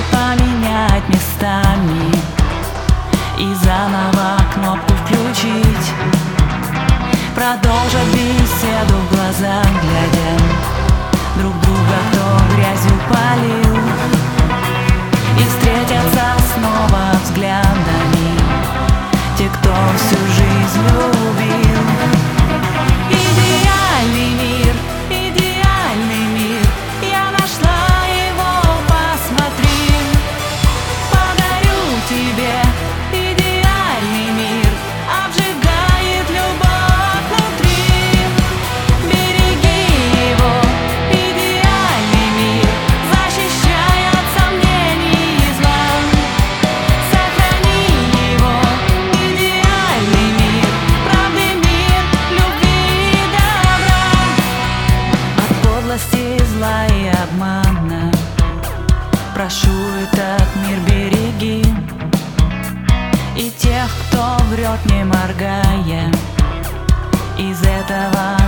поменять местами и заново кнопку включить. Продолжат беседу в глаза глядя, друг друга кто грязью полил, и встретятся снова взглядами те, кто всю жизнь любил. Идеальный мир, я нашла его, посмотри. Подарю тебе идеальный мир, обжигает любовь внутри. Береги его, идеальный мир, защищай от сомнений и зла. Сохрани его, идеальный мир, правды мир, любви и добра. От подлости, зла и обмана прошу, этот мир береги. И тех, кто врет не моргая, из этого